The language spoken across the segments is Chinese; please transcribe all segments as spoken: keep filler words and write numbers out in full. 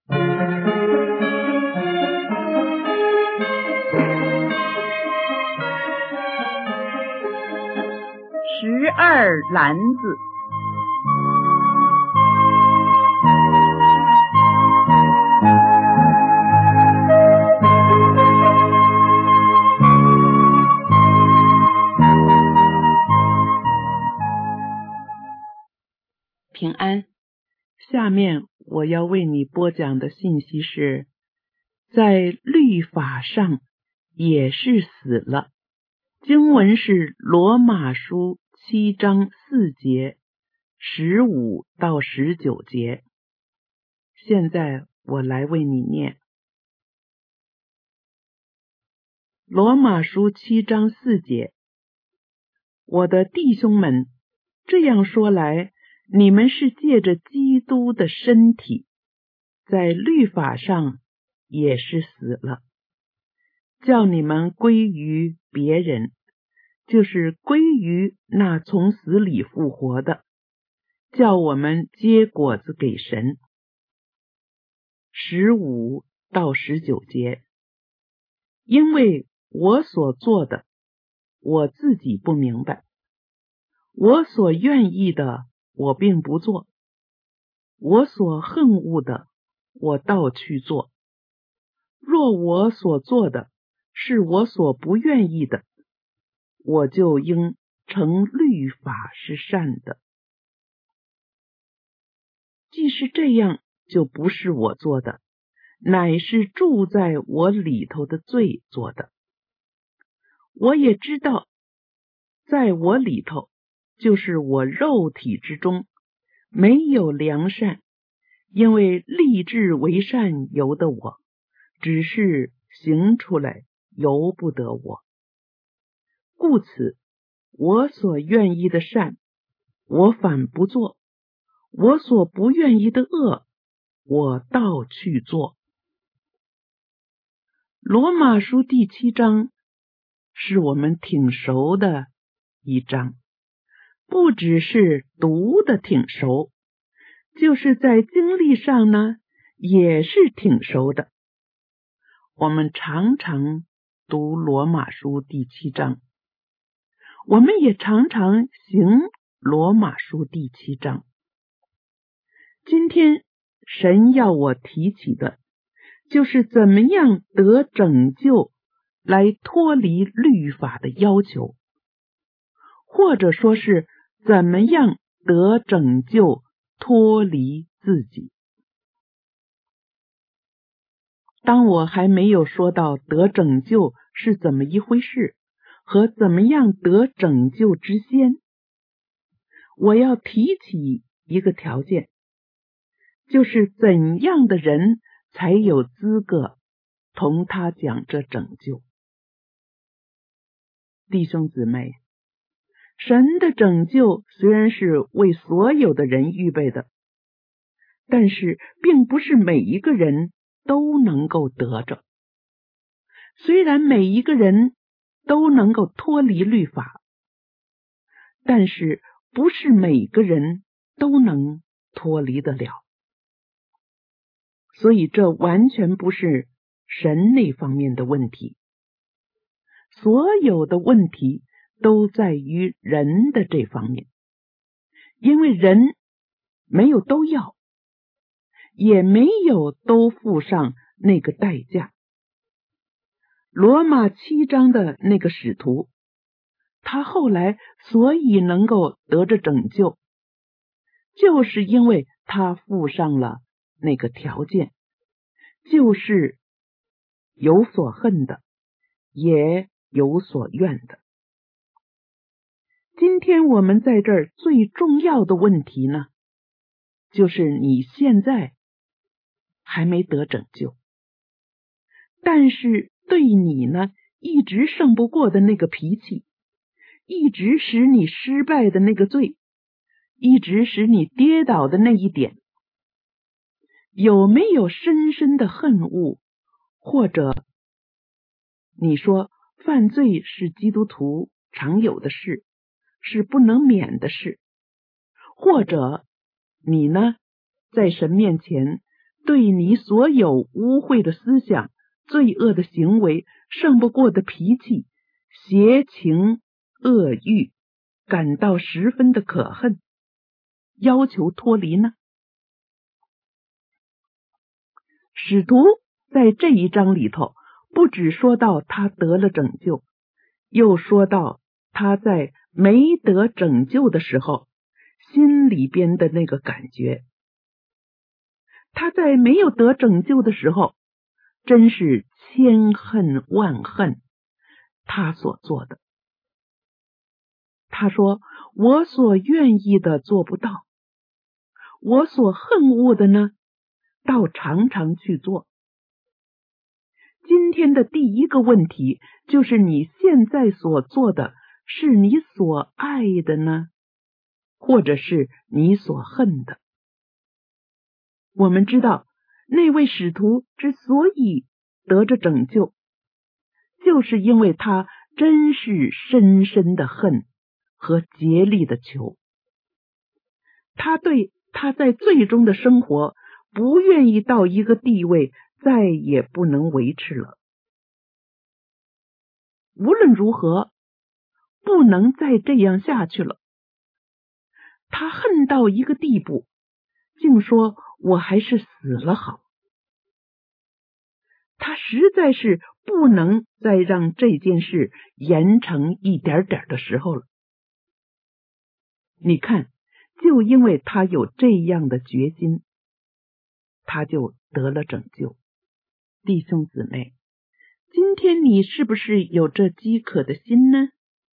十二篮子。 平安，下面我要为你播讲的信息是，在律法上也是死了。经文是罗马书七章四节，十五到十九节。现在我来为你念。罗马书七章四节，我的弟兄们，这样说来，你们是借着基督的身体，在律法上也是死了，叫你们归于别人，就是归于那从死里复活的，叫我们结果子给神。十五到十九节，因为我所做的，我自己不明白，我所愿意的，我并不做，我所恨恶的，我倒去做。若我所做的是我所不愿意的，我就应承律法是善的。既是这样，就不是我做的，乃是住在我里头的罪做的。我也知道，在我里头，就是我肉体之中，没有良善，因为立志为善由得我，只是行出来由不得我。故此，我所愿意的善，我反不做；我所不愿意的恶，我倒去做。罗马书第七章是我们挺熟的一章，不只是读的挺熟，就是在经历上呢，也是挺熟的。我们常常读罗马书第七章，我们也常常行罗马书第七章。今天神要我提起的，就是怎么样得拯救，来脱离律法的要求，或者说是怎么样得拯救，脱离自己。当我还没有说到得拯救是怎么一回事，和怎么样得拯救之先，我要提起一个条件，就是怎样的人才有资格同他讲这拯救。弟兄姊妹，神的拯救虽然是为所有的人预备的，但是并不是每一个人都能够得着。虽然每一个人都能够脱离律法，但是不是每个人都能脱离得了。所以这完全不是神那方面的问题，所有的问题都在于人的这方面，因为人没有都要，也没有都付上那个代价。罗马七章的那个使徒，他后来所以能够得着拯救，就是因为他付上了那个条件，就是有所恨的，也有所怨的。今天我们在这儿最重要的问题呢，就是你现在还没得拯救，但是对你呢，一直胜不过的那个脾气，一直使你失败的那个罪，一直使你跌倒的那一点，有没有深深的恨恶？或者你说犯罪是基督徒常有的事，是不能免的事，或者你呢，在神面前对你所有污秽的思想、罪恶的行为、胜不过的脾气、邪情恶欲感到十分的可恨，要求脱离呢？使徒在这一章里头，不只说到他得了拯救，又说到他在没得拯救的时候心里边的那个感觉。他在没有得拯救的时候，真是千恨万恨他所做的。他说，我所愿意的做不到，我所恨恶的呢，倒常常去做。今天的第一个问题就是你现在所做的是你所爱的呢，或者是你所恨的？我们知道那位使徒之所以得着拯救，就是因为他真是深深的恨和竭力的求。他对他在罪中的生活不愿意到一个地位再也不能维持了。无论如何，不能再这样下去了。他恨到一个地步，竟说我还是死了好。他实在是不能再让这件事延成一点点的时候了。你看，就因为他有这样的决心，他就得了拯救。弟兄姊妹，今天你是不是有这饥渴的心呢？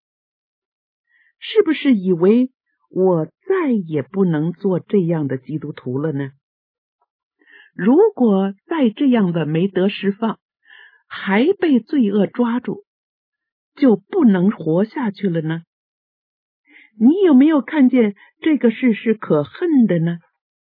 是不是以为我再也不能做这样的基督徒了呢？如果再这样的没得释放，还被罪恶抓住，就不能活下去了呢？你有没有看见这个事是可恨的呢？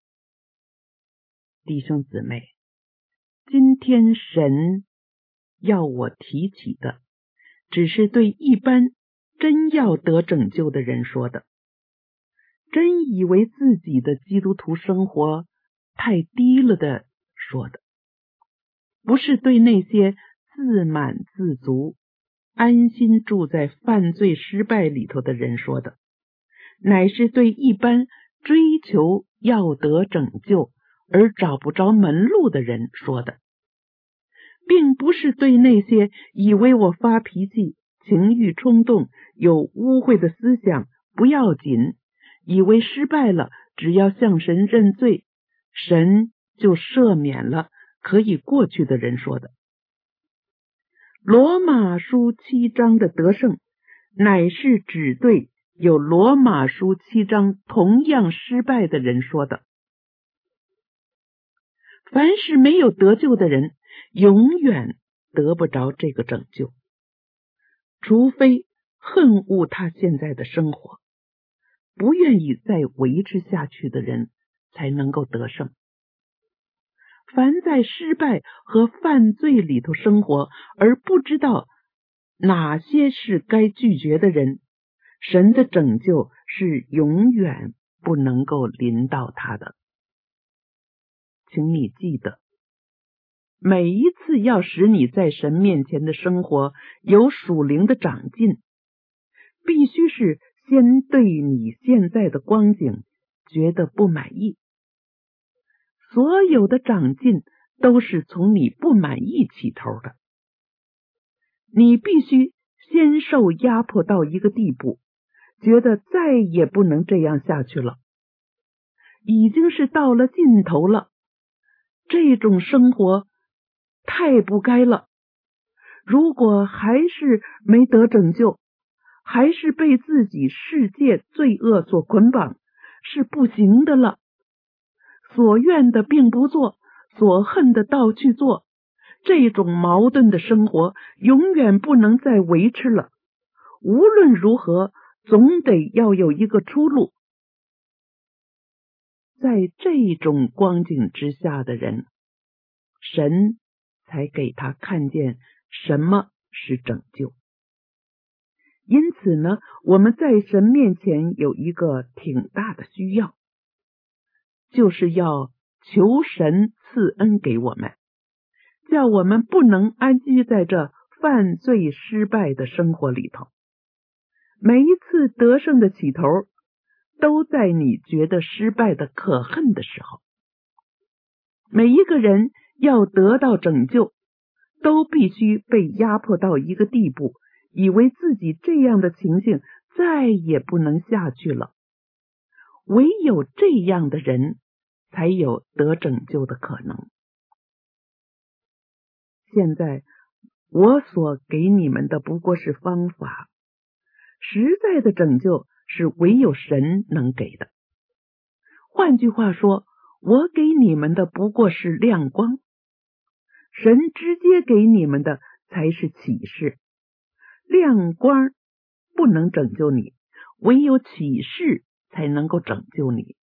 弟兄姊妹，今天神要我提起的，只是对一般真要得拯救的人说的，真以为自己的基督徒生活太低了的说的，不是对那些自满自足、安心住在犯罪失败里头的人说的，乃是对一般追求要得拯救而找不着门路的人说的，并不是对那些以为我发脾气、情欲冲动、有污秽的思想不要紧，以为失败了只要向神认罪，神就赦免了，可以过去的人说的。罗马书七章的得胜，乃是只对有罗马书七章同样失败的人说的。凡是没有得救的人，永远得不着这个拯救，除非恨恶他现在的生活，不愿意再维持下去的人才能够得胜。凡在失败和犯罪里头生活而不知道哪些是该拒绝的人，神的拯救是永远不能够临到他的。请你记得，每一次要使你在神面前的生活有属灵的长进，必须是先对你现在的光景觉得不满意。所有的长进都是从你不满意起头的。你必须先受压迫到一个地步，觉得再也不能这样下去了，已经是到了尽头了，这种生活太不该了。如果还是没得拯救，还是被自己世界罪恶所捆绑，是不行的了。所愿的并不做，所恨的倒去做，这种矛盾的生活永远不能再维持了。无论如何，总得要有一个出路。在这种光景之下的人，神才给他看见什么是拯救。因此呢，我们在神面前有一个挺大的需要，就是要求神赐恩给我们，叫我们不能安居在这犯罪失败的生活里头。每一次得胜的起头，都在你觉得失败的可恨的时候。每一个人要得到拯救，都必须被压迫到一个地步，以为自己这样的情形再也不能下去了。唯有这样的人才有得拯救的可能。现在我所给你们的不过是方法，实在的拯救是唯有神能给的。换句话说，我给你们的不过是亮光，神直接给你们的才是启示。亮光不能拯救你，唯有启示才能够拯救你。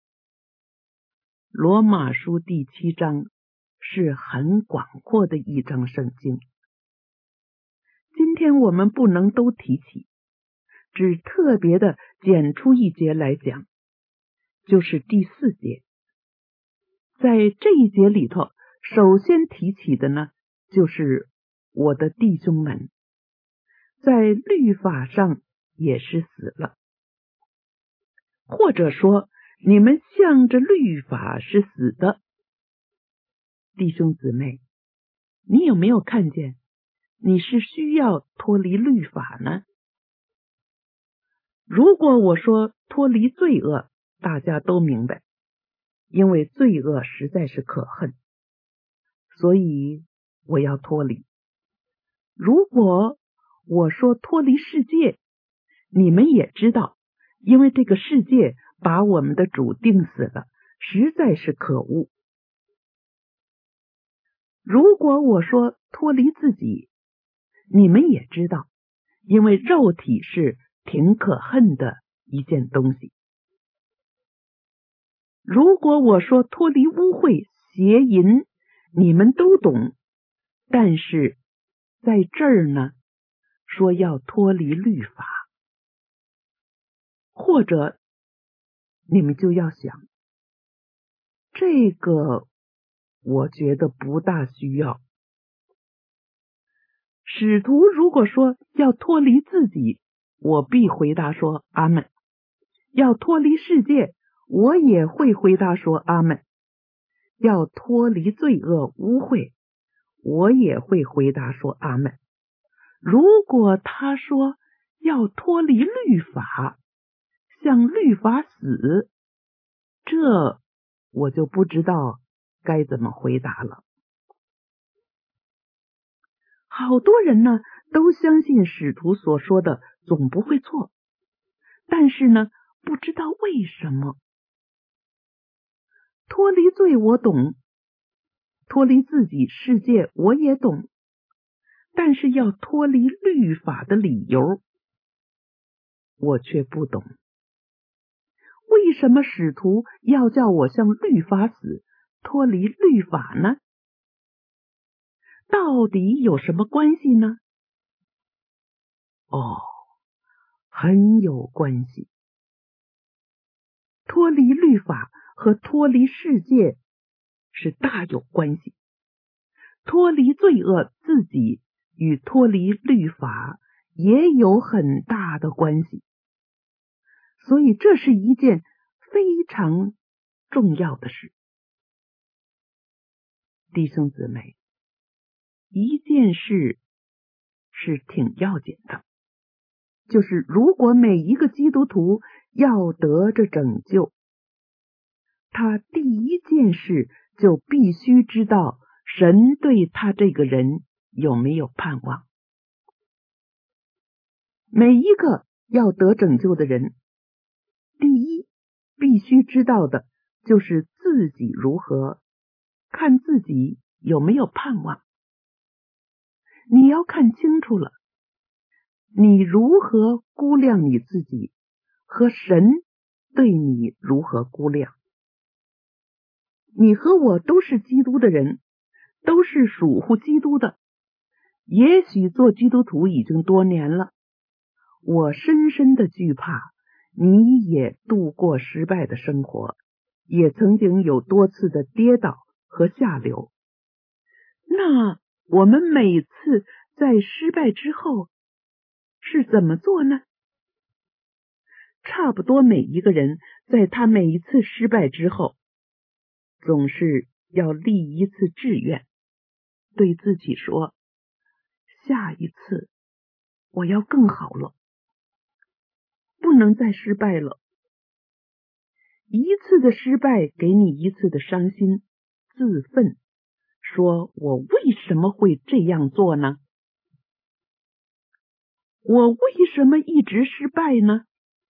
罗马书第七章是很广阔的一章圣经，今天我们不能都提起，只特别的拣出一节来讲，就是第四节。在这一节里头，首先提起的呢，就是我的弟兄们，在律法上也是死了，或者说你们向着律法是死的。弟兄姊妹，你有没有看见你是需要脱离律法呢？如果我说脱离罪恶，大家都明白，因为罪恶实在是可恨，所以我要脱离。如果我说脱离世界，你们也知道，因为这个世界把我们的主定死了，实在是可恶。如果我说脱离自己，你们也知道，因为肉体是挺可恨的一件东西。如果我说脱离污秽、邪淫，你们都懂，但是在这儿呢，说要脱离律法，或者你们就要想，这个我觉得不大需要。使徒如果说要脱离自己，我必回答说阿们；要脱离世界，我也会回答说阿们；要脱离罪恶污秽，我也会回答说阿们。如果他说要脱离律法，向律法死，这我就不知道该怎么回答了。好多人呢都相信使徒所说的总不会错，但是呢不知道为什么。脱离罪我懂，脱离自己世界我也懂，但是要脱离律法的理由我却不懂。为什么使徒要叫我向律法死，脱离律法呢？到底有什么关系呢？哦，很有关系。脱离律法和脱离世界是大有关系，脱离罪恶自己与脱离律法也有很大的关系，所以这是一件非常重要的事。弟兄姊妹，一件事是挺要紧的，就是如果每一个基督徒要得着拯救，他第一件事就必须知道神对他这个人有没有盼望。每一个要得拯救的人，第一必须知道的就是自己如何，看自己有没有盼望。你要看清楚了，你如何估量你自己，和神对你如何估量。你和我都是基督的人，都是属乎基督的，也许做基督徒已经多年了，我深深的惧怕你也度过失败的生活， 也曾经有多次的跌倒和下流。那我们每次在失败之后是怎么做呢？差不多每一个人在他每一次失败之后，总是要立一次志愿，对自己说，下一次我要更好了，不能再失败了。一次的失败给你一次的伤心、自愤，说我为什么会这样做呢？我为什么一直失败呢？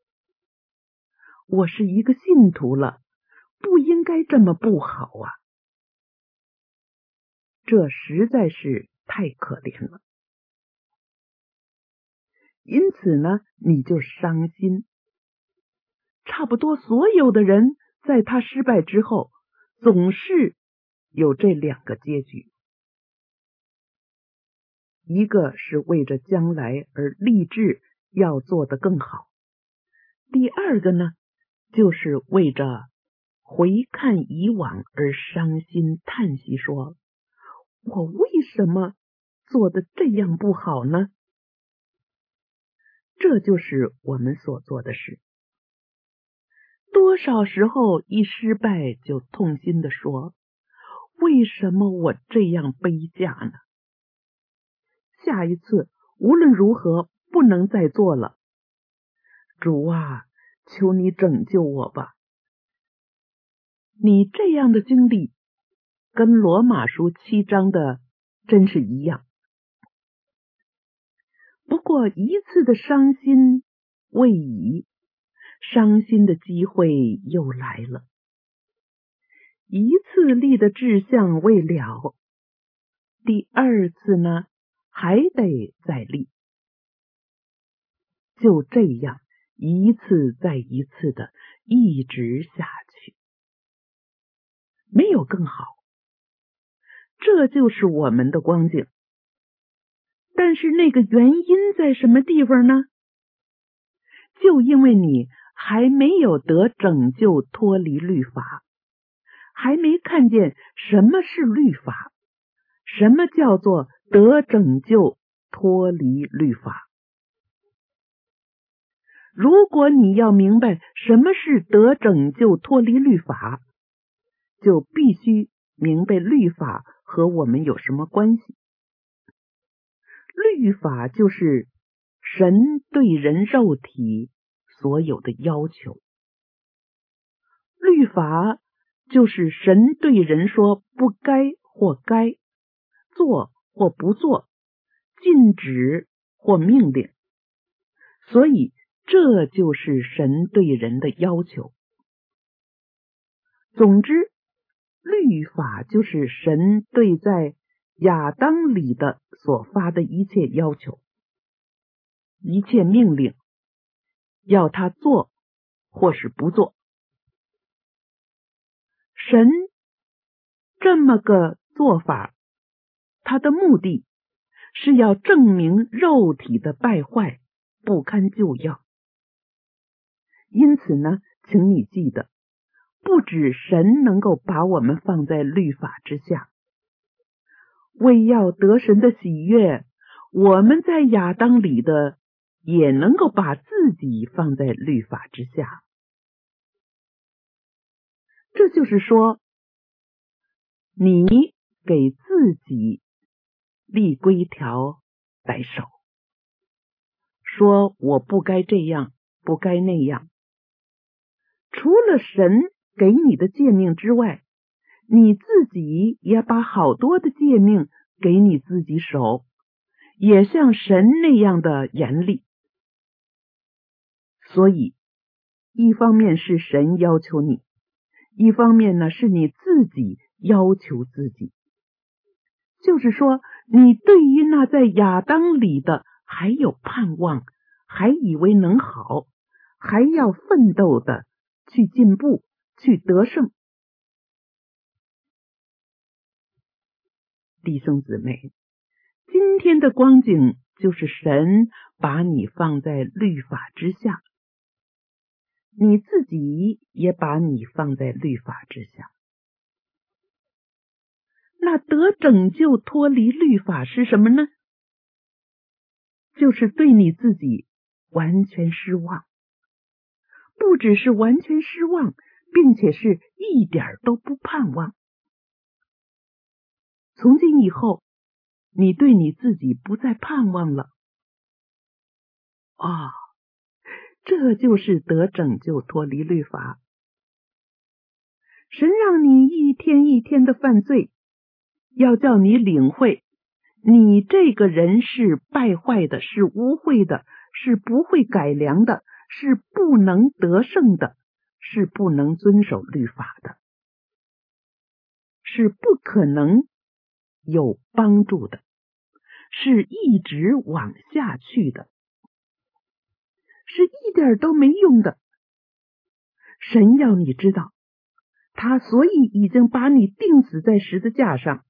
我是一个信徒了，不应该这么不好啊！这实在是太可怜了。因此呢，你就伤心。差不多所有的人在他失败之后，总是有这两个结局。一个是为着将来而立志要做得更好，第二个呢，就是为着回看以往而伤心叹息，说我为什么做得这样不好呢？这就是我们所做的事。多少时候一失败就痛心地说，为什么我这样卑下呢？下一次无论如何不能再做了。主啊，求你拯救我吧。你这样的经历跟罗马书七章的真是一样。不过一次的伤心未已，伤心的机会又来了。一次立的志向未了，第二次呢还得再立。就这样一次再一次的一直下去，没有更好。这就是我们的光景。但是那个原因在什么地方呢？就因为你还没有得拯救脱离律法，还没看见什么是律法，什么叫做得拯救脱离律法。如果你要明白什么是得拯救脱离律法，就必须明白律法和我们有什么关系。律法就是神对人肉体所有的要求，律法就是神对人说不该或该，做或不做，禁止或命令，所以这就是神对人的要求。总之，律法就是神对在亚当里的所发的一切要求，一切命令，要他做或是不做。神这么个做法，他的目的是要证明肉体的败坏不堪救药。因此呢，请你记得，不止神能够把我们放在律法之下，为要得神的喜悦，我们在亚当里的也能够把自己放在律法之下。这就是说，你给自己立规条来守，说我不该这样，不该那样。除了神给你的诫命之外，你自己也把好多的诫命给你自己守，也像神那样的严厉。所以一方面是神要求你，一方面呢是你自己要求自己。就是说，你对于那在亚当里的还有盼望，还以为能好，还要奋斗的去进步，去得胜。弟兄姊妹，今天的光景就是神把你放在律法之下， 你自己也把你放在律法之下。那得拯救脱离律法是什么呢？就是对你自己完全失望，不只是完全失望，并且是一点都不盼望。从今以后，你对你自己不再盼望了。啊，这就是得拯救脱离律法。神让你一天一天的犯罪，要叫你领会，你这个人是败坏的，是污秽的，是不会改良的，是不能得胜的，是不能遵守律法的，是不可能有帮助的，是一直往下去的，是一点都没用的。神要你知道，他所以已经把你钉死在十字架上，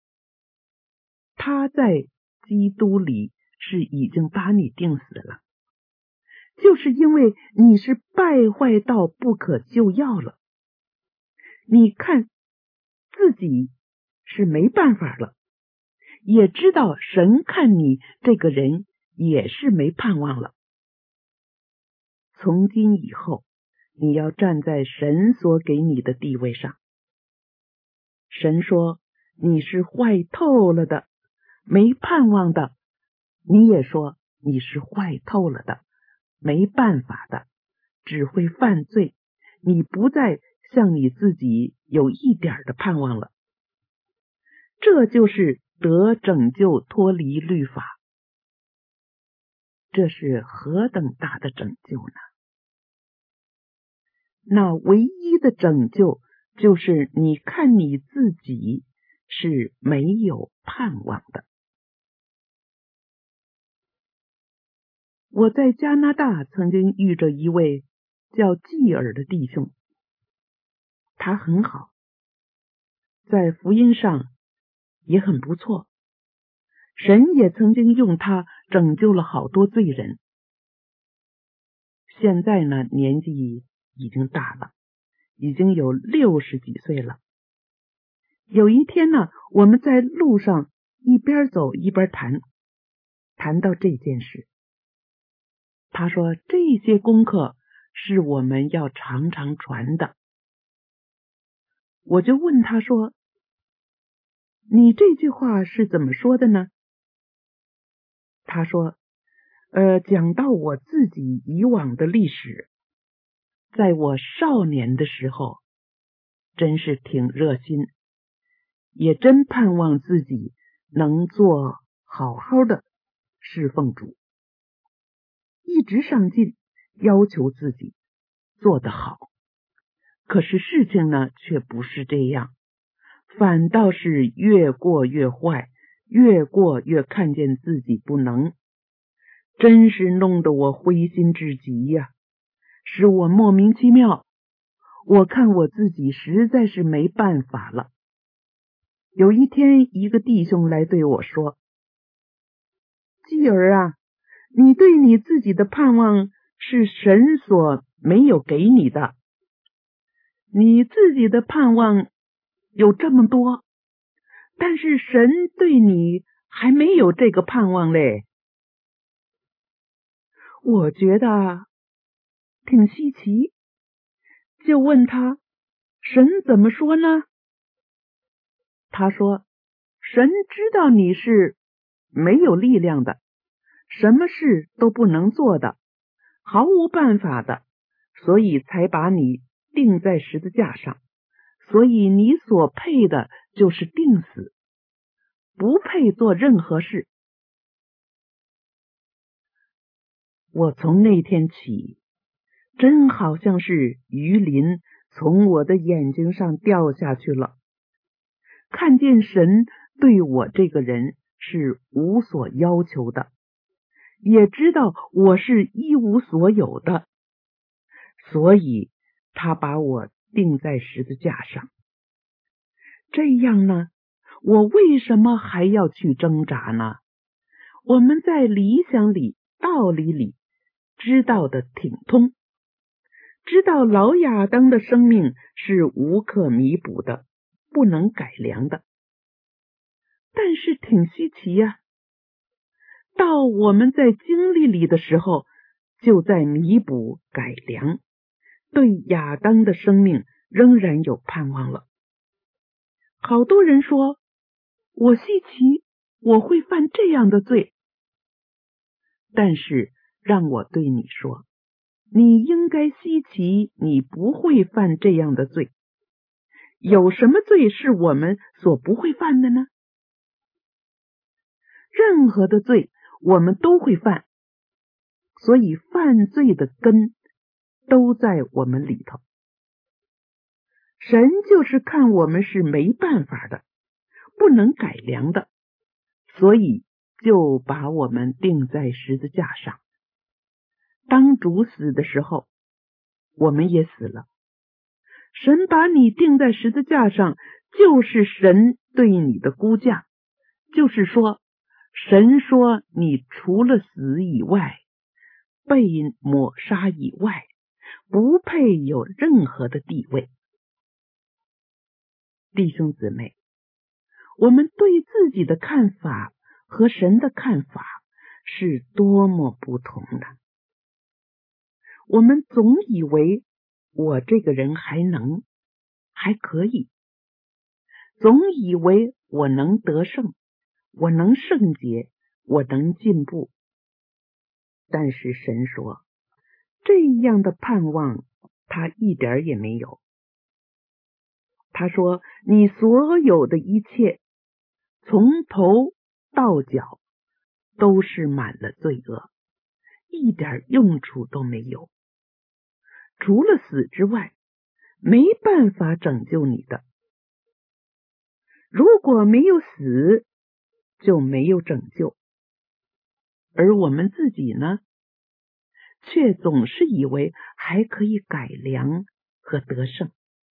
他在基督里是已经把你钉死了，就是因为你是败坏到不可救药了，你看自己是没办法了，也知道神看你这个人也是没盼望了。从今以后，你要站在神所给你的地位上。神说你是坏透了的，没盼望的，你也说你是坏透了的，没办法的，只会犯罪，你不再像你自己有一点的盼望了。这就是得拯救脱离律法，这是何等大的拯救呢？那唯一的拯救就是你看你自己是没有盼望的。我在加拿大曾经遇着一位叫继尔的弟兄，他很好，在福音上也很不错，神也曾经用他拯救了好多罪人。现在呢，年纪已经大了，已经有六十几岁了。有一天呢，我们在路上一边走一边谈，谈到这件事，他说这些功课是我们要常常传的。我就问他说，你这句话是怎么说的呢？他说呃，讲到我自己以往的历史，在我少年的时候真是挺热心，也真盼望自己能做好好的侍奉主，一直上进，要求自己做得好。可是事情呢却不是这样，反倒是越过越坏，越过越看见自己不能，真是弄得我灰心至极呀，使我莫名其妙。我看我自己实在是没办法了。有一天，一个弟兄来对我说，继儿啊，你对你自己的盼望是神所没有给你的，你自己的盼望有这么多，但是神对你还没有这个盼望嘞。我觉得挺稀奇，就问他，神怎么说呢？他说，神知道你是没有力量的，什么事都不能做的，毫无办法的，所以才把你钉在十字架上，所以你所配的就是钉死，不配做任何事。我从那天起，真好像是鱼鳞从我的眼睛上掉下去了，看见神对我这个人是无所要求的，也知道我是一无所有的，所以他把我钉在十字架上。这样呢，我为什么还要去挣扎呢？我们在理想里、道理里知道的挺通， 知道老亚当的生命是无可弥补的，不能改良的。但是挺稀奇呀、啊，到我们在经历里的时候，就在弥补改良，对亚当的生命仍然有盼望了。好多人说，我稀奇，我会犯这样的罪。但是让我对你说，你应该稀奇，你不会犯这样的罪。有什么罪是我们所不会犯的呢？任何的罪我们都会犯，所以犯罪的根都在我们里头。神就是看我们是没办法的，不能改良的，所以就把我们钉在十字架上。当主死的时候，我们也死了。神把你钉在十字架上，就是神对你的估价，就是说，神说你除了死以外，被抹杀以外，不配有任何的地位。弟兄姊妹，我们对自己的看法和神的看法是多么不同的。我们总以为我这个人还能还可以，总以为我能得胜，我能圣洁，我能进步。但是神说，这样的盼望他一点也没有。他说，你所有的一切从头到脚都是满了罪恶，一点用处都没有。除了死之外，没办法拯救你的。如果没有死，就没有拯救。而我们自己呢，却总是以为还可以改良和得胜。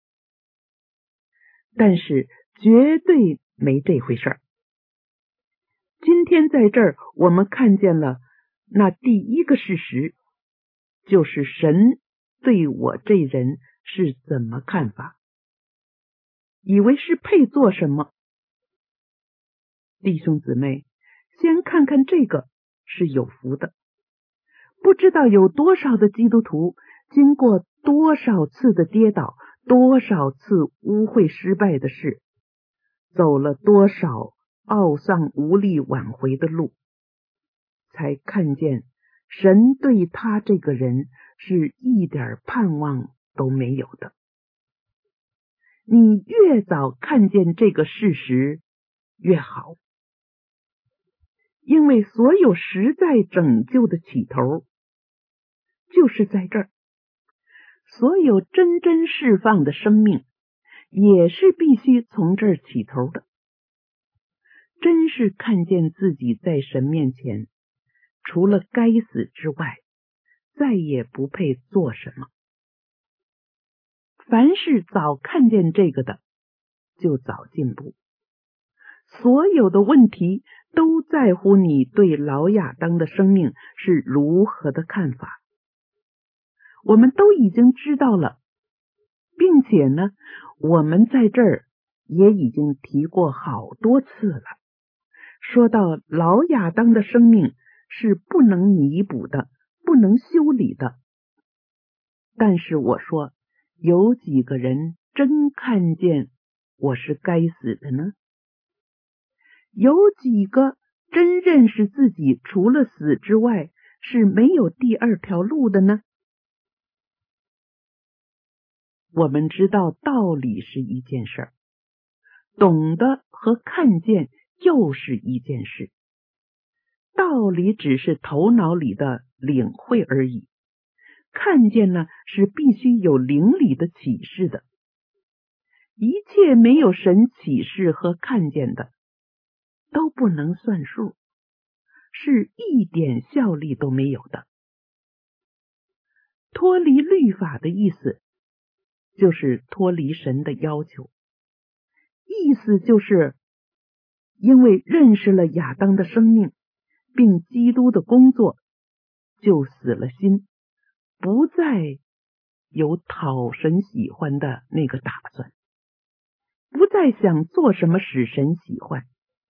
但是绝对没这回事儿。今天在这儿，我们看见了那第一个事实，就是神对我这人是怎么看法，以为是配做什么。弟兄姊妹，先看看这个是有福的。不知道有多少的基督徒经过多少次的跌倒，多少次污秽失败的事，走了多少懊丧无力挽回的路，才看见神对他这个人是一点盼望都没有的。你越早看见这个事实越好，因为所有实在拯救的起头就是在这儿。所有真真释放的生命也是必须从这儿起头的。真是看见自己在神面前除了该死之外，再也不配做什么。凡是早看见这个的，就早进步。所有的问题都在乎你对老亚当的生命是如何的看法。我们都已经知道了，并且呢，我们在这儿也已经提过好多次了。说到老亚当的生命是不能弥补的，不能修理的。但是我说，有几个人真看见我是该死的呢？有几个真认识自己除了死之外是没有第二条路的呢？我们知道道理是一件事儿，懂得和看见又是一件事。道理只是头脑里的领会而已，看见呢是必须有灵里的启示的。一切没有神启示和看见的，都不能算数，是一点效力都没有的。脱离律法的意思就是脱离神的要求，意思就是因为认识了亚当的生命并基督的工作，就死了心，不再有讨神喜欢的那个打算，不再想做什么使神喜欢。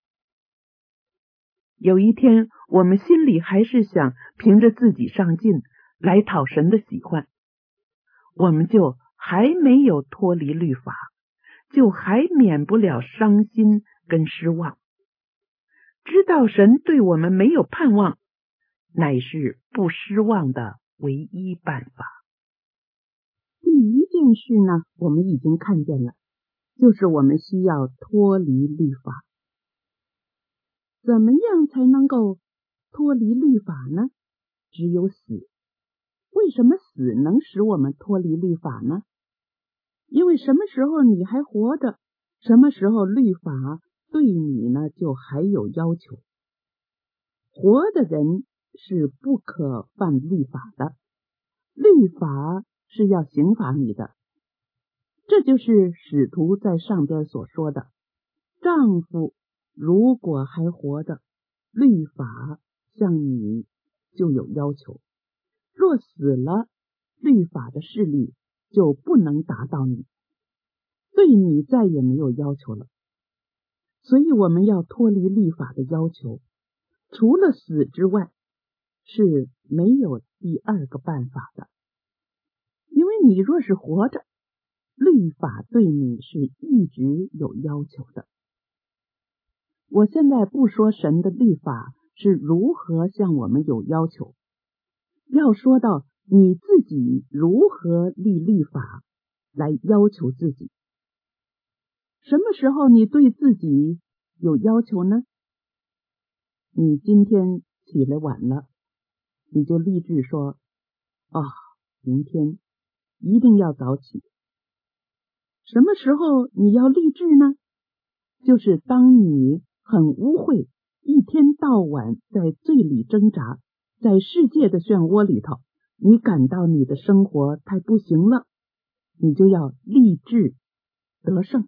有一天，我们心里还是想凭着自己上进来讨神的喜欢，我们就还没有脱离律法，就还免不了伤心跟失望。知道神对我们没有盼望，乃是不失望的唯一办法。第一件事呢，我们已经看见了，就是我们需要脱离律法。怎么样才能够脱离律法呢？只有死。为什么死能使我们脱离律法呢？因为什么时候你还活着，什么时候律法对你呢就还有要求。活的人是不可犯律法的，律法是要刑罚你的。这就是使徒在上边所说的，丈夫如果还活着，律法向你就有要求，若死了，律法的势力就不能达到你，对你再也没有要求了。所以我们要脱离律法的要求，除了死之外是没有第二个办法的。因为你若是活着，律法对你是一直有要求的。我现在不说神的律法是如何向我们有要求，要说到你自己如何立律法来要求自己。什么时候你对自己有要求呢？你今天起来晚了，你就立志说，啊，明天一定要早起。什么时候你要立志呢？就是当你很污秽，一天到晚在罪里挣扎，在世界的漩涡里头，你感到你的生活太不行了，你就要立志得胜。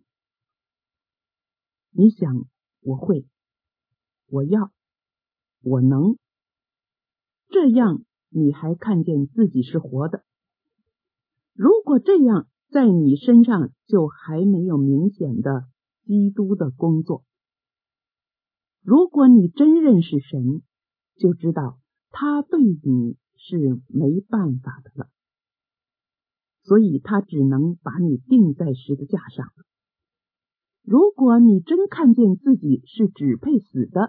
你想，我会，我要，我能，这样你还看见自己是活的。如果这样，在你身上就还没有明显的基督的工作。如果你真认识神，就知道他对你是没办法的了，所以他只能把你钉在十字架上。如果你真看见自己是只配死的，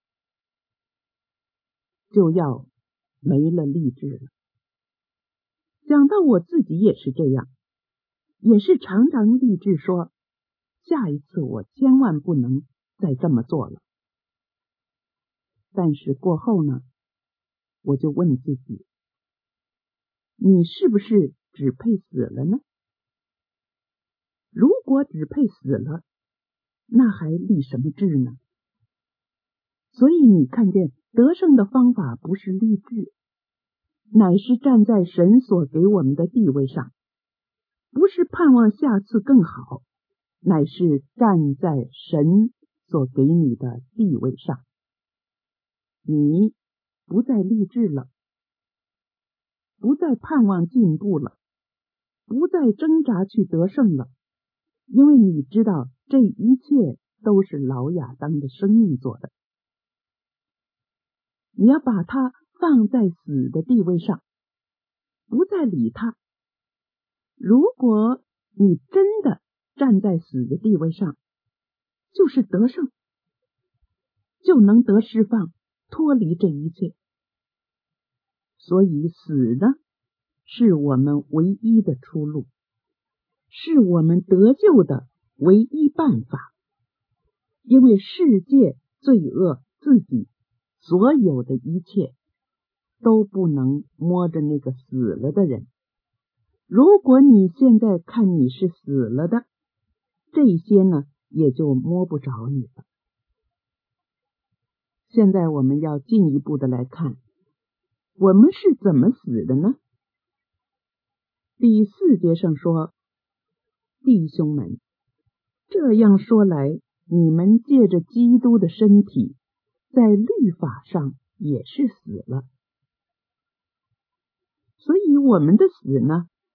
就要没了立志了。想到我自己也是这样，也是常常立志说，下一次我千万不能再这么做了。但是过后呢，我就问自己，你是不是只配死了呢？如果只配死了，那还立什么志呢？所以你看见得胜的方法不是立志，乃是站在神所给我们的地位上，不是盼望下次更好，乃是站在神所给你的地位上。你不再立志了，不再盼望进步了，不再挣扎去得胜了，因为你知道这一切都是老亚当的生命做的。你要把它放在死的地位上，不再理它。如果你真的站在死的地位上，就是得胜，就能得释放，脱离这一切。所以死呢，是我们唯一的出路，是我们得救的唯一办法。因为世界、罪恶、自己所有的一切都不能摸着那个死了的人。如果你现在看你是死了的，这些呢也就摸不着你了。现在我们要进一步的来看，我们是怎么死的呢？第四节上说，弟兄们，这样说来，你们借着基督的身体，在律法上也是死了。所以我们的死呢，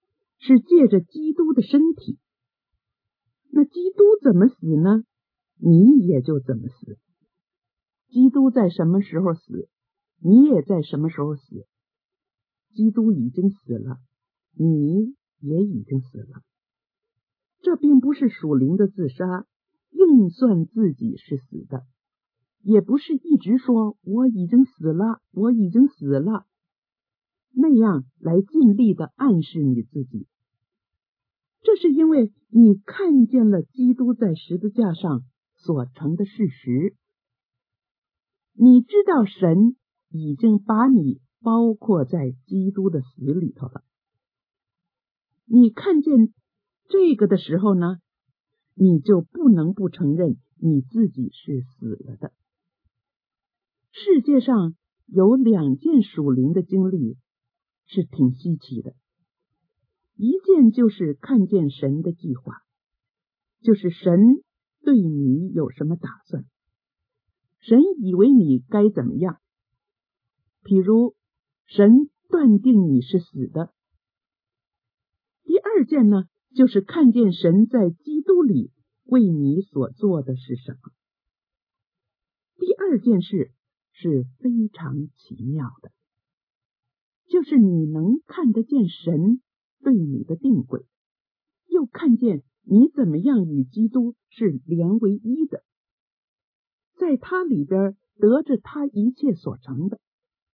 是借着基督的身体。那基督怎么死呢？你也就怎么死。基督在什么时候死，你也在什么时候死。基督已经死了，你也已经死了。这并不是属灵的自杀，硬算自己是死的，也不是一直说我已经死了，我已经死了，那样来尽力的暗示你自己。这是因为你看见了基督在十字架上所成的事实，你知道神已经把你包括在基督的死里头了。你看见这个的时候呢，你就不能不承认你自己是死了的。世界上有两件属灵的经历是挺稀奇的，一件就是看见神的计划，就是神对你有什么打算，神以为你该怎么样。譬如神断定你是死的。第二件呢，就是看见神在基督里为你所做的是什么。第二件事是非常奇妙的，就是你能看得见神对你的定规，又看见你怎么样与基督是连为一的，在他里边得着他一切所成的。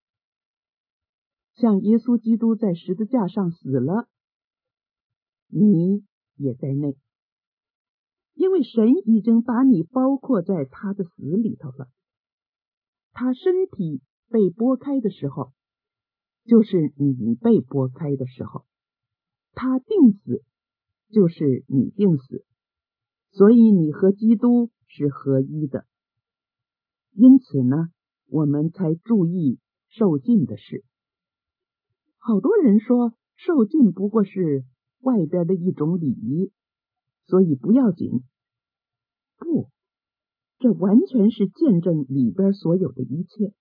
像耶稣基督在十字架上死了，你也在内，因为神已经把你包括在他的死里头了。他身体被剥开的时候，就是你被剥开的时候；他定死，就是你定死。所以你和基督是合一的。因此呢，我们才注意受浸的事。好多人说受浸不过是外边的一种礼仪，所以不要紧。不，这完全是见证里边所有的一切。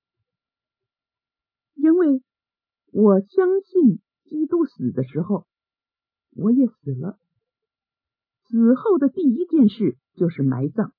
因为我相信基督死的时候，我也死了。死后的第一件事就是埋葬。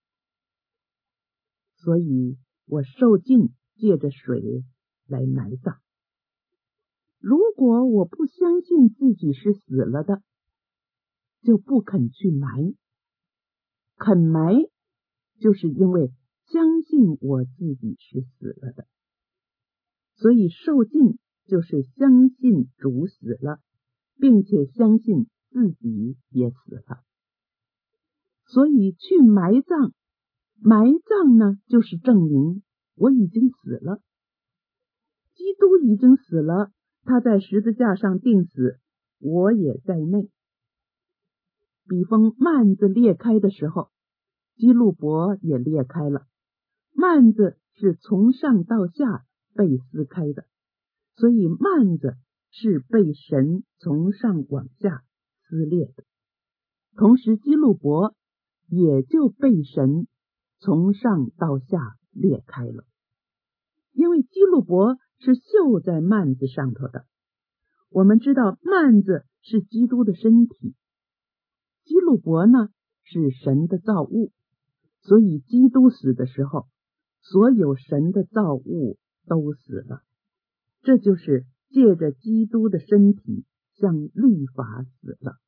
所以我受浸借着水来埋葬。如果我不相信自己是死了的，就不肯去埋。肯埋，就是因为相信我自己是死了的。所以受浸就是相信主死了，并且相信自己也死了。所以去埋葬，埋葬呢，就是证明我已经死了。基督已经死了，他在十字架上钉死，我也在内。比方幔子裂开的时候，基路伯也裂开了。幔子是从上到下被撕开的，所以幔子是被神从上往下撕裂的。同时基路伯也就被神从上到下裂开了，因为基路伯是绣在幔子上头的。我们知道幔子是基督的身体，基路伯呢是神的造物，所以基督死的时候，所有神的造物都死了。这就是借着基督的身体向律法死了。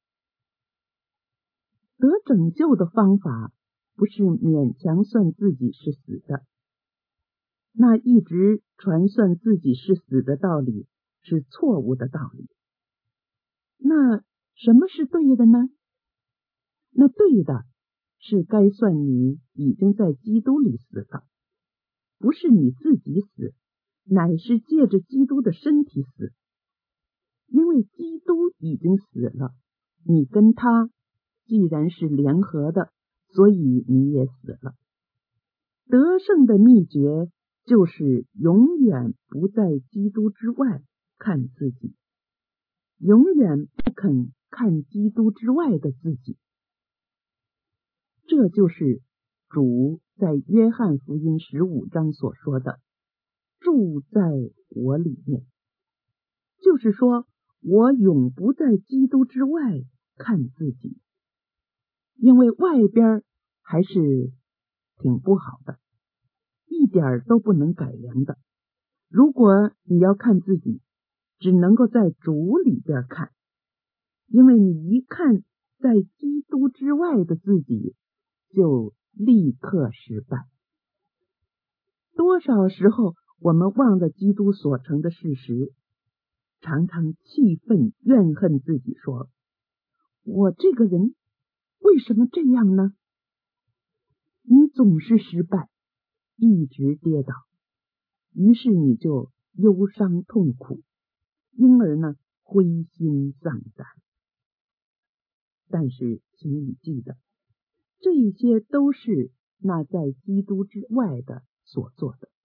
得拯救的方法不是勉强算自己是死的，那一直传算自己是死的道理是错误的道理。那什么是对的呢？那对的是该算你已经在基督里死了，不是你自己死，乃是借着基督的身体死。因为基督已经死了，你跟他既然是联合的，所以你也死了。得胜的秘诀就是永远不在基督之外看自己，永远不肯看基督之外的自己。这就是主在约翰福音十五章所说的，住在我里面。就是说， 我永不在基督之外看自己，因为外边还是挺不好的，一点都不能改良的。如果你要看自己，只能够在主里边看，因为你一看在基督之外的自己，就立刻失败。多少时候我们忘了基督所成的事实，常常气愤怨恨自己，说我这个人为什么这样呢？你总是失败，一直跌倒，于是你就忧伤痛苦，因而呢灰心丧胆。但是请你记得，这些都是那在基督之外的所做的。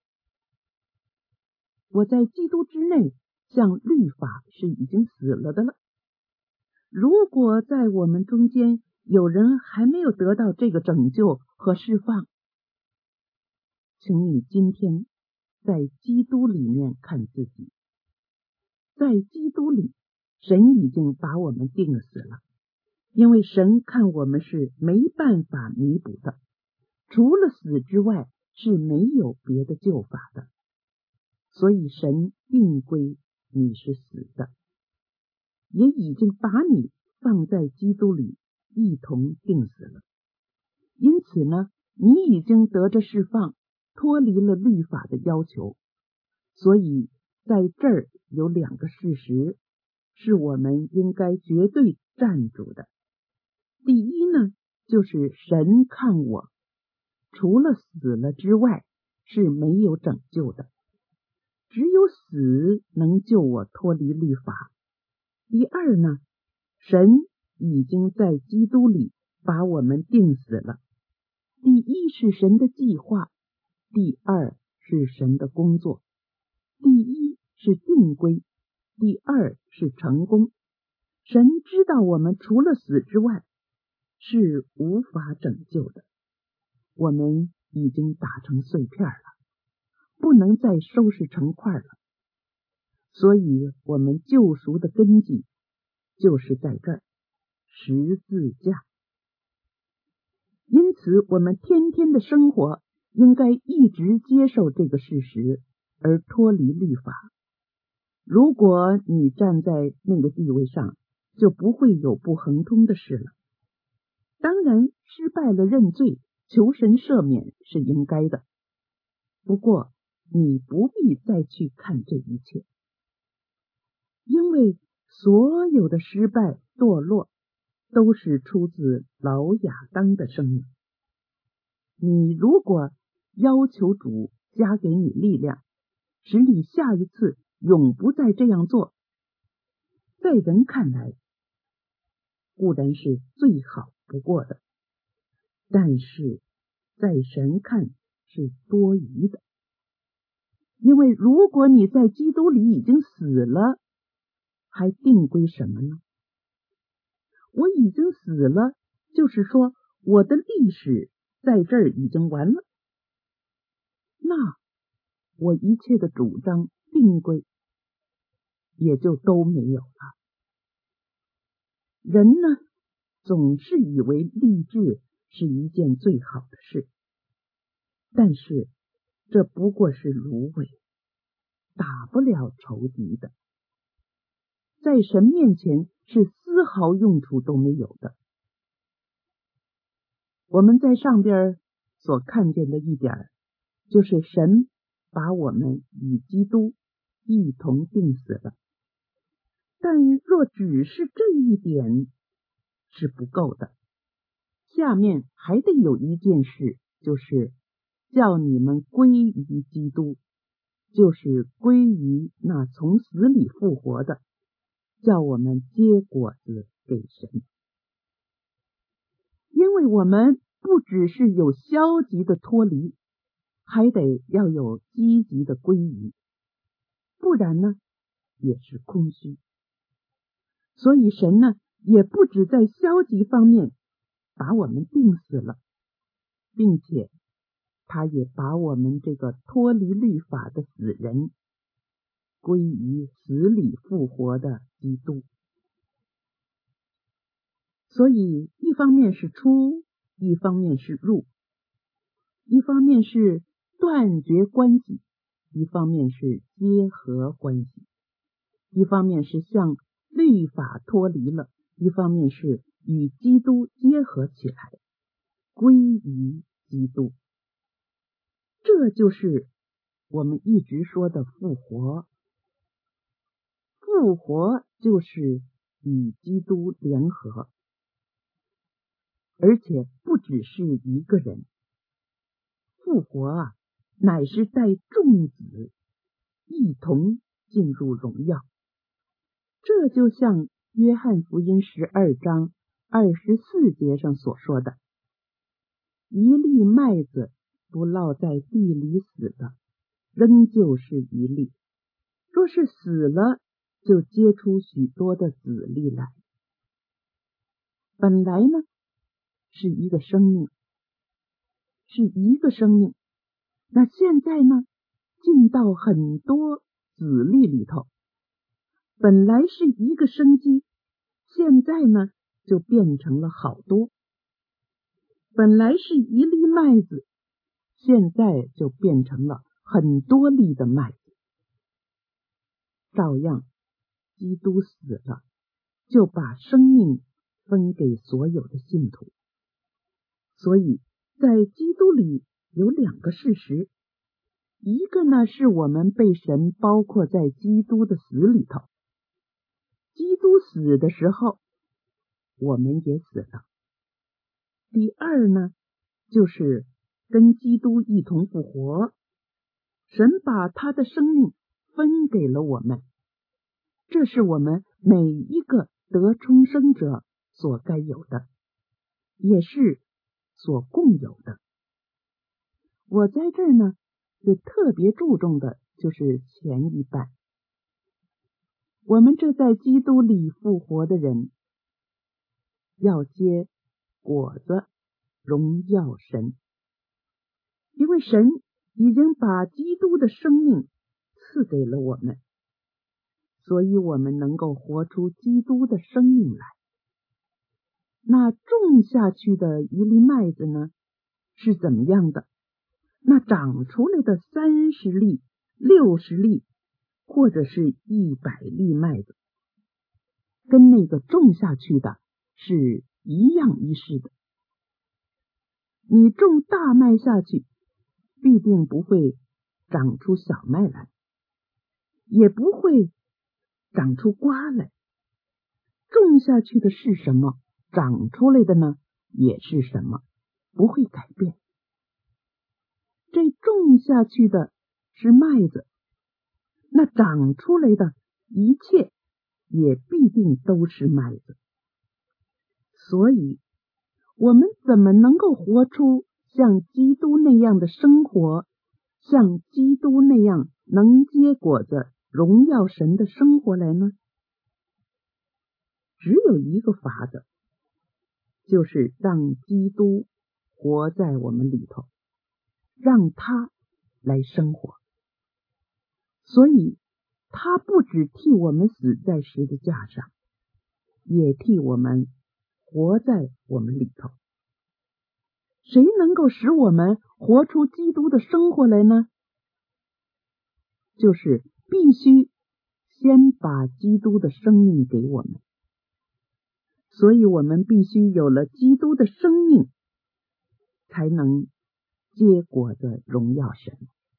我在基督之内，像律法是已经死了的了。如果在我们中间有人还没有得到这个拯救和释放，请你今天在基督里面看自己。在基督里，神已经把我们定死了，因为神看我们是没办法弥补的，除了死之外是没有别的救法的，所以神定规你是死的，也已经把你放在基督里一同定死了。因此呢，你已经得着释放，脱离了律法的要求。所以在这儿有两个事实是我们应该绝对站住的。第一呢，就是神看我除了死了之外是没有拯救的，只有死能救我脱离律法。第二呢，神已经在基督里把我们定死了。第一是神的计划，第二是神的工作。第一是定规，第二是成功。神知道我们除了死之外是无法拯救的，我们已经打成碎片了，不能再收拾成块了。所以我们救赎的根基就是在这儿，十字架。因此我们天天的生活应该一直接受这个事实，而脱离律法。如果你站在那个地位上，就不会有不亨通的事了。当然失败了认罪，求神赦免是应该的，不过你不必再去看这一切，因为所有的失败堕落都是出自老亚当的生命。你如果要求主加给你力量，使你下一次永不再这样做，在人看来固然是最好不过的，但是在神看是多余的。因为如果你在基督里已经死了，还定规什么呢？我已经死了，就是说我的历史在这儿已经完了，那我一切的主张定规也就都没有了。人呢，总是以为立志是一件最好的事，但是这不过是芦苇，打不了仇敌的，在神面前是丝毫用处都没有的。我们在上边所看见的一点，就是神把我们与基督一同定死了。但若只是这一点是不够的，下面还得有一件事，就是叫你们归于基督，就是归于那从死里复活的，叫我们结果子给神。因为我们不只是有消极的脱离，还得要有积极的归于，不然呢也是空虚。所以神呢也不只在消极方面把我们定死了，并且他也把我们这个脱离律法的死人归于死里复活的基督。所以一方面是出，一方面是入，一方面是断绝关系，一方面是结合关系，一方面是向律法脱离了，一方面是与基督结合起来，归于基督。这就是我们一直说的复活。复活就是与基督联合，而且不只是一个人。复活啊，乃是带众子一同进入荣耀。这就像约翰福音十二章二十四节上所说的，一粒麦子不落在地里死的，仍旧是一粒，若是死了，就结出许多的子粒来。本来呢，是一个生命，是一个生命，那现在呢，进到很多子粒里头。本来是一个生机，现在呢，就变成了好多。本来是一粒麦子，现在就变成了很多粒的麦子。照样，基督死了，就把生命分给所有的信徒。所以在基督里有两个事实，一个呢是我们被神包括在基督的死里头，基督死的时候，我们也死了。第二呢，就是跟基督一同复活，神把他的生命分给了我们，这是我们每一个得重生者所该有的，也是所共有的。我在这儿呢，就特别注重的就是前一半。我们这在基督里复活的人，要结果子荣耀神，因为神已经把基督的生命赐给了我们，所以我们能够活出基督的生命来。那种下去的一粒麦子呢，是怎么样的？那长出来的三十粒、六十粒，或者是一百粒麦子，跟那个种下去的是一样一式的。你种大麦下去，必定不会长出小麦来，也不会长出瓜来。种下去的是什么，长出来的呢，也是什么，不会改变。这种下去的是麦子，那长出来的一切也必定都是麦子。所以我们怎么能够活出像基督那样的生活，像基督那样能结果子荣耀神的生活来呢？只有一个法子，就是让基督活在我们里头，让他来生活。所以他不只替我们死在十字架上，也替我们活在我们里头。谁能够使我们活出基督的生活来呢？就是必须先把基督的生命给我们。所以我们必须有了基督的生命，才能结果的荣耀神。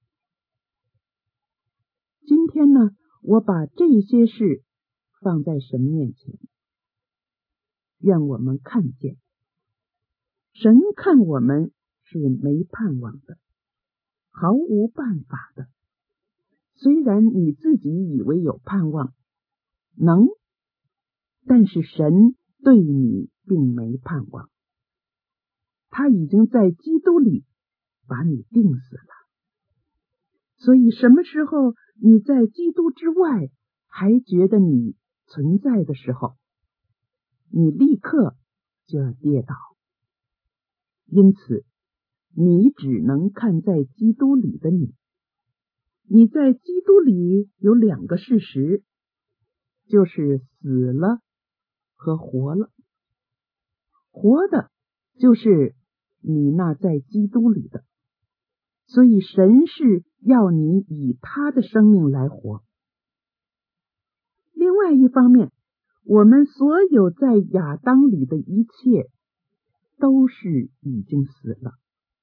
今天呢，我把这些事放在神面前，愿我们看见，神看我们是没盼望的，毫无办法的。虽然你自己以为有盼望，能，但是神对你并没盼望，他已经在基督里把你定死了。所以什么时候你在基督之外还觉得你存在的时候，你立刻就要跌倒。因此你只能看在基督里的你。你在基督里有两个事实， 就是死了和活了。活的就是你那在基督里的，所以神是要你以他的生命来活。另外一方面，我们所有在亚当里的一切都是已经死了。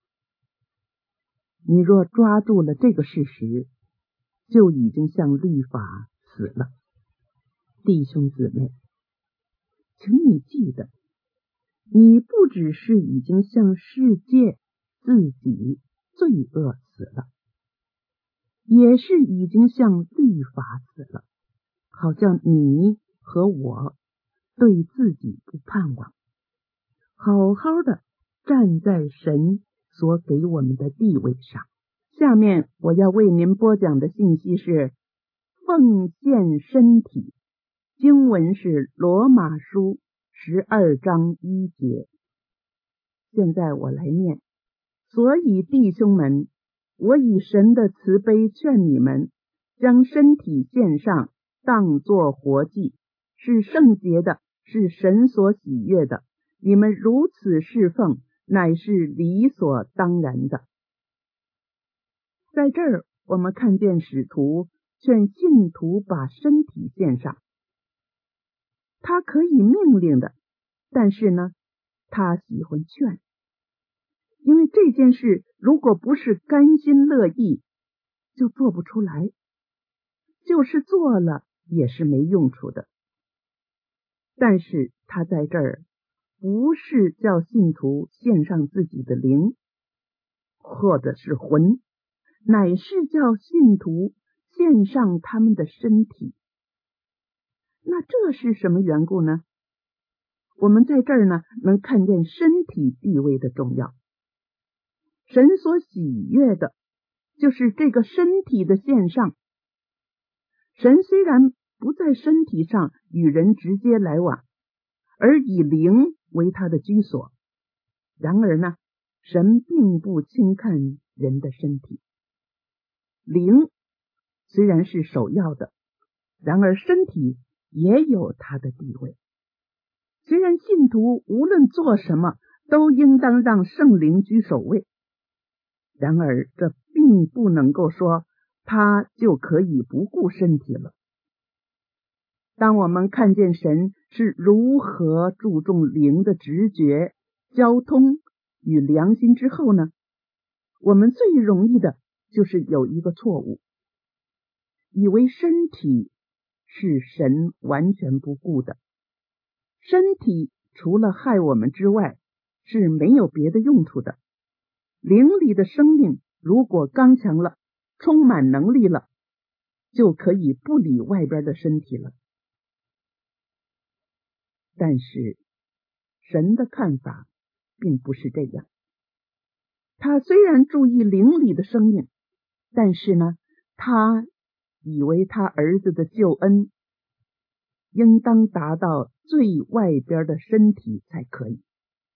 你若抓住了这个事实，就已经向律法死了。弟兄姊妹，请你记得，你不只是已经向世界自己罪恶死了，也是已经向律法死了，好像你和我对自己不盼望，好好的站在神所给我们的地位上。下面我要为您播讲的信息是奉献身体，经文是罗马书十二章一节。现在我来念：所以弟兄们，我以神的慈悲劝你们，将身体献上，当作活祭，是圣洁的，是神所喜悦的。你们如此侍奉，乃是理所当然的。在这儿，我们看见使徒劝信徒把身体献上，他可以命令的，但是呢，他喜欢劝，因为这件事如果不是甘心乐意，就做不出来，就是做了也是没用处的。但是他在这儿不是叫信徒献上自己的灵或者是魂，乃是叫信徒献上他们的身体。那这是什么缘故呢？我们在这儿呢，能看见身体地位的重要。神所喜悦的就是这个身体的献上。神虽然不在身体上与人直接来往，而以灵为他的居所，然而呢，神并不轻看人的身体。灵虽然是首要的，然而身体也有它的地位。虽然信徒无论做什么都应当让圣灵居首位，然而这并不能够说他就可以不顾身体了。当我们看见神是如何注重灵的直觉、交通与良心之后呢，我们最容易的就是有一个错误，以为身体是神完全不顾的，身体除了害我们之外是没有别的用处的。灵里的生命如果刚强了，充满能力了，就可以不理外边的身体了。但是神的看法并不是这样，他虽然注意灵里的生命，但是呢，他以为他儿子的救恩应当达到最外边的身体才可以。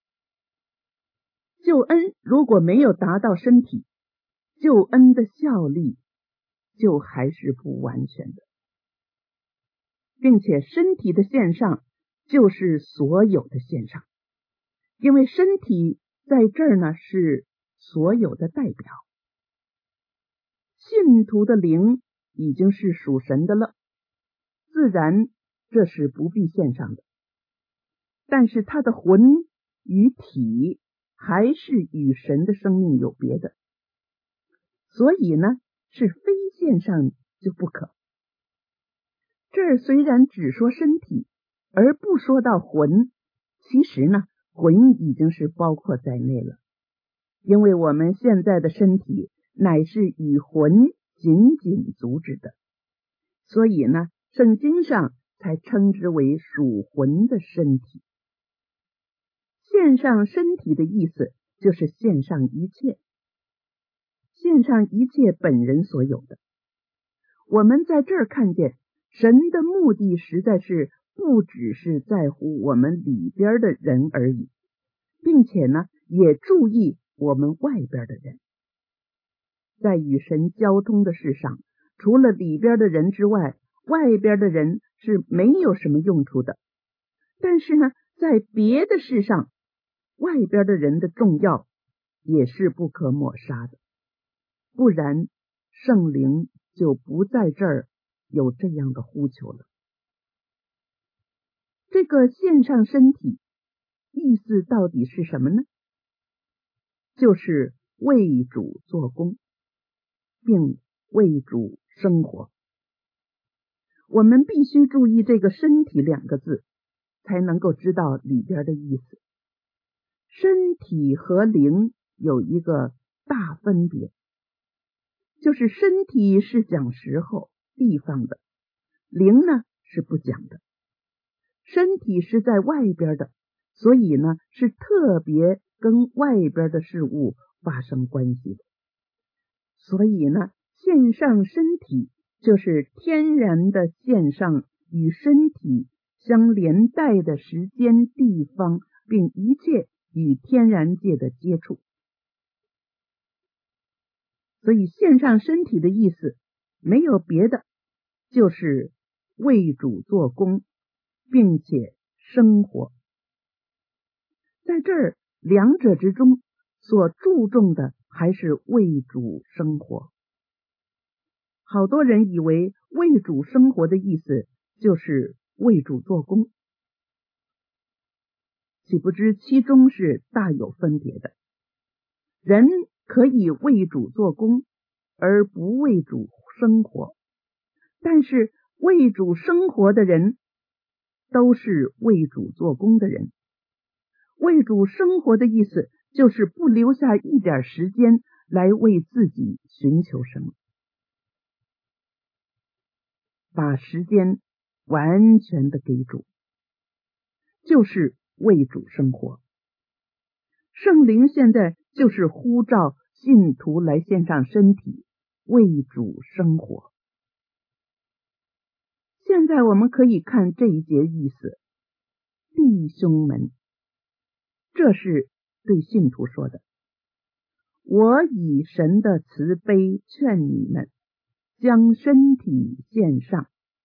救恩如果没有达到身体，救恩的效力就还是不完全的，并且身体的献上就是所有的献上，因为身体在这儿呢是所有的代表。信徒的灵已经是属神的了，自然这是不必献上的，但是他的魂与体还是与神的生命有别的，所以呢是非献上就不可。这儿虽然只说身体而不说到魂，其实呢魂已经是包括在内了，因为我们现在的身体乃是与魂紧紧组织的，所以呢圣经上才称之为属魂的身体。献上身体的意思就是献上一切，献上一切本人所有的。我们在这儿看见神的目的实在是不只是在乎我们里边的人而已，并且呢也注意我们外边的人。在与神交通的事上，除了里边的人之外，外边的人是没有什么用处的，但是呢，在别的事上，外边的人的重要也是不可抹杀的，不然圣灵就不在这儿有这样的呼求了。这个献上身体意思到底是什么呢？就是为主做工，并为主生活。我们必须注意这个身体两个字，才能够知道里边的意思。身体和灵有一个大分别，就是身体是讲时候地方的，灵呢是不讲的。身体是在外边的，所以呢是特别跟外边的事物发生关系的。所以呢，献上身体就是天然的献上与身体相连带的时间、地方，并一切与天然界的接触。所以献上身体的意思没有别的，就是为主做工，并且生活。在这儿两者之中所注重的还是为主生活。好多人以为为主生活的意思就是为主做工，岂不知其中是大有分别的。人可以为主做工，而不为主生活，但是为主生活的人都是为主做工的人。为主生活的意思就是不留下一点时间来为自己寻求什么，把时间完全的给主，就是为主生活。圣灵现在就是呼召信徒来献上身体，为主生活。现在我们可以看这一节意思，弟兄们，这是对信徒说的。我以神的慈悲劝你们，将身体献上。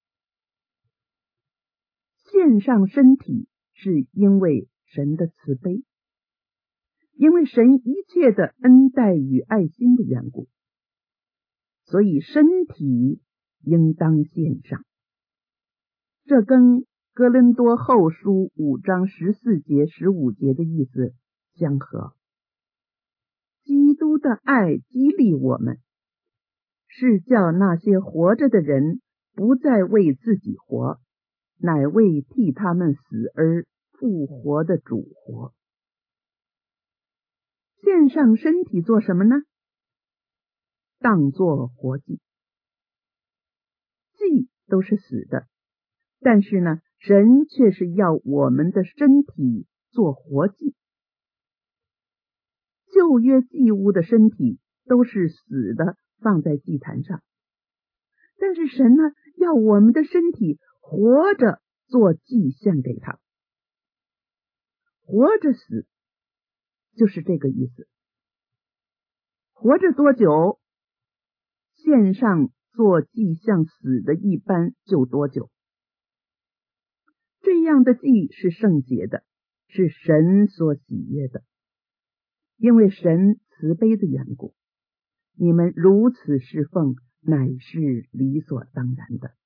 献上身体是因为神的慈悲，因为神一切的恩待与爱心的缘故，所以身体应当献上。这跟哥林多后书五章十四节十五节的意思相合。基督的爱激励我们，是叫那些活着的人不再为自己活，乃为替他们死而复活的主活。献上身体做什么呢？当作活祭。祭都是死的，但是呢，神却是要我们的身体做活祭。旧约祭物的身体都是死的，放在祭坛上，但是神呢，要我们的身体活着做祭献给他。活着死就是这个意思。活着多久，献上做祭像死的一般就多久。这样的祭是圣洁的，是神所喜悦的。因为神慈悲的缘故，你们如此侍奉乃是理所当然的。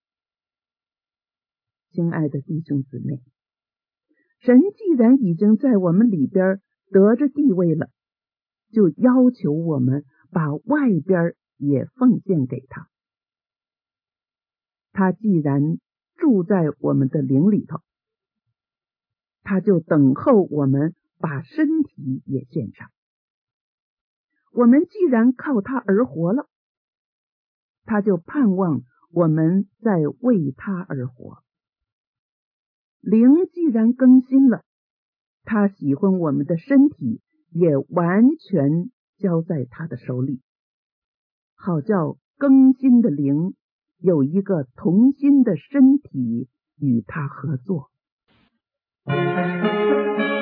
亲爱的弟兄姊妹，神既然已经在我们里边得着地位了，就要求我们把外边也奉献给他。他既然住在我们的灵里头，他就等候我们把身体也献上。我们既然靠他而活了，他就盼望我们在为他而活。灵既然更新了，他喜欢我们的身体也完全交在他的手里，好叫更新的灵有一个同心的身体与他合作。